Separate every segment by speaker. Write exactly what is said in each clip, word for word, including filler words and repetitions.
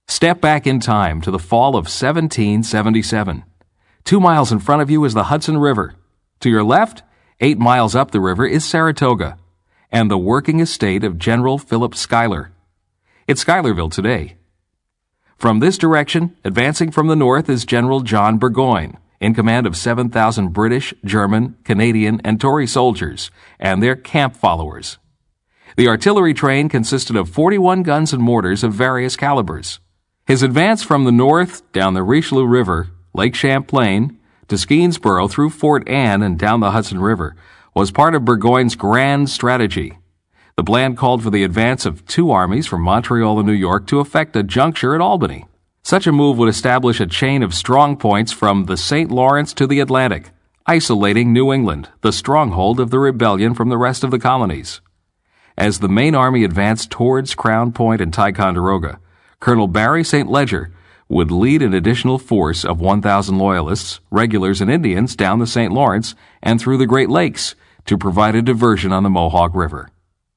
Speaker 1: Step back in time to the fall of seventeen seventy-seven. Two miles in front of you is the Hudson River. To your left, eight miles up the river is Saratoga, and the working estate of General Philip Schuyler. It's Schuylerville today. From this direction, advancing from the north, is General John Burgoyne, in command of seven thousand British, German, Canadian, and Tory soldiers, and their camp followers. The artillery train consisted of forty-one guns and mortars of various calibers. His advance from the north down the Richelieu River, Lake Champlain, to Skenesboro through Fort Anne and down the Hudson River was part of Burgoyne's grand strategy. The plan called for the advance of two armies from Montreal and New York to effect a juncture at Albany. Such a move would establish a chain of strong points from the Saint Lawrence to the Atlantic, isolating New England, the stronghold of the rebellion, from the rest of the colonies. As the main army advanced towards Crown Point and Ticonderoga, Colonel Barry Saint Leger would lead an additional force of one thousand Loyalists, regulars, and Indians down the Saint Lawrence and through the Great Lakes to provide a diversion on the Mohawk River.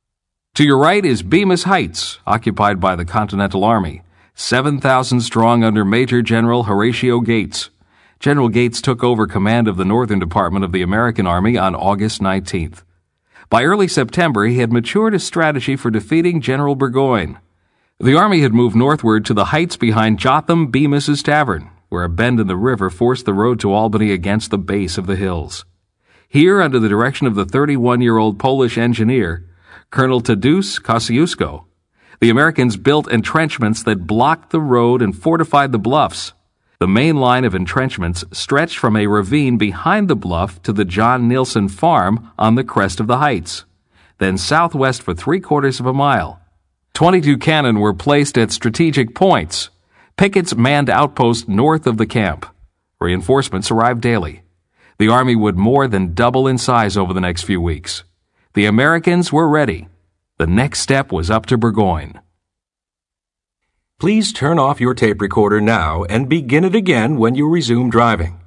Speaker 1: To your right is Bemis Heights, occupied by the Continental Army, seven thousand strong under Major General Horatio Gates. General Gates took over command of the Northern Department of the American Army on August nineteenth. By early September, he had matured a strategy for defeating General Burgoyne. The army had moved northward to the heights behind Jotham Bemis's Tavern, where a bend in the river forced the road to Albany against the base of the hills. Here, under the direction of the thirty-one-year-old Polish engineer, Colonel Tadeusz Kosciuszko, the Americans built entrenchments that blocked the road and fortified the bluffs. The main line of entrenchments stretched from a ravine behind the bluff to the John Nielsen farm on the crest of the heights, then southwest for three-quarters of a mile. Twenty-two cannon were placed at strategic points. Pickets manned outposts north of the camp. Reinforcements arrived daily. The army would more than double in size over the next few weeks. The Americans were ready. The next step was up to Burgoyne.
Speaker 2: Please turn off your tape recorder now and begin it again when you resume driving.